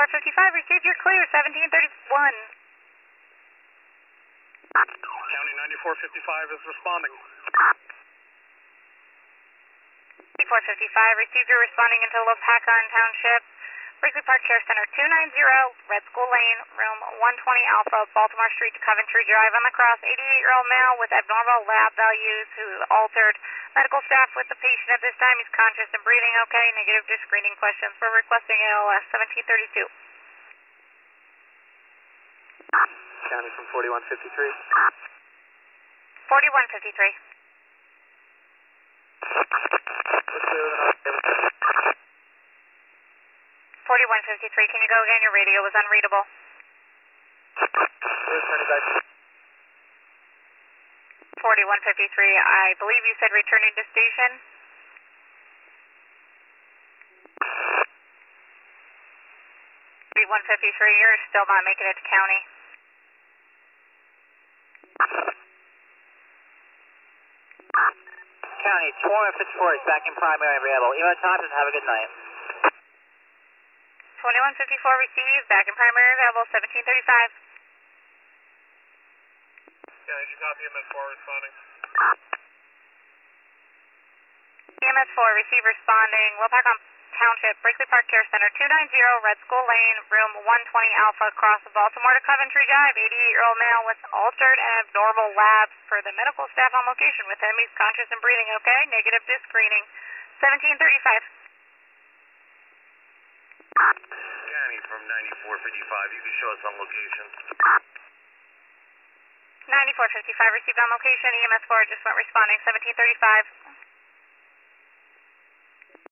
9455, received your clear, 1731. County 9455 is responding. 9455, received your responding into Lopakon Township, Berkeley Park Care Center 290, Red School Lane, room 120 Alpha, Baltimore Street to Coventry Drive. On the cross, 88-year-old male with abnormal lab values who altered. Medical staff with the patient at this time. He's conscious and breathing okay. Negative to screening questions. We're requesting ALS 1732. County from 4153. 4153. 4153, can you go again? Your radio was unreadable. 4153, I believe you said returning to station. 4153, you're still not making it to county. County 2154 is back in primary available. Emo Thompson, have a good night. 2154 received, back in primary available, 1735. County, did you copy MS4 responding? EMS4, receive responding, Lopakon Township, Berkeley Park Care Center 290, Red School Lane, room 120 Alpha, across Baltimore to Coventry Drive. 88-year-old male with altered and abnormal labs per the medical staff on location with him. He's conscious and breathing okay. Negative to screening. 1735. County from 9455, you can show us on location. 9455 received on location. EMS4 just went responding. 1735.